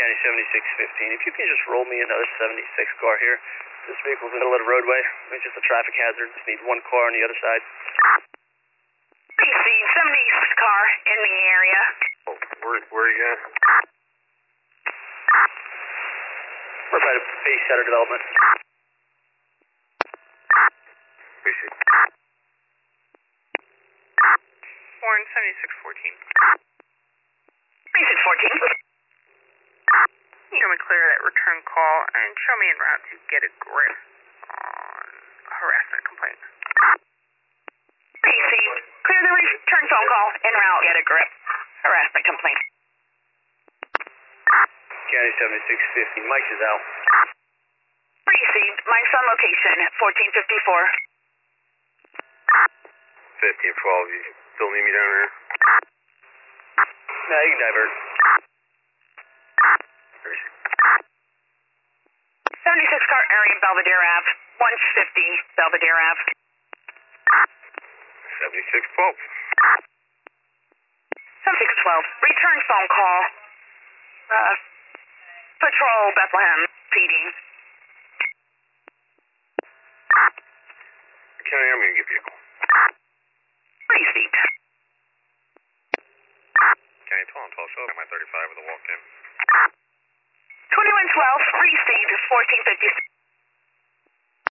County 7615. If you can just roll me another 76 car here. This vehicle's in the middle of the roadway. It's just a traffic hazard. Just need one car on the other side. PC, 76 car in the area. Oh, where are you at? We're by the base Shadow Development. PC. Warren 7614. 7614. Show me clear that return call and show me en route to get a grip on harassment complaint. Received. Clear the return phone call en route. Get a grip. Harassment complaint. County 7615. Mike is out. Received. Mike's on location. 1454. 1512. You still need me down there? No, you can divert. 76 car area Belvedere Ave. 150 Belvedere Ave. 7612. 7612. Return phone call. Patrol Bethlehem PD. County, I'm going to give you a call. Received. County 12 show up at my 35 with a walk-in. 2112. Received. 1456.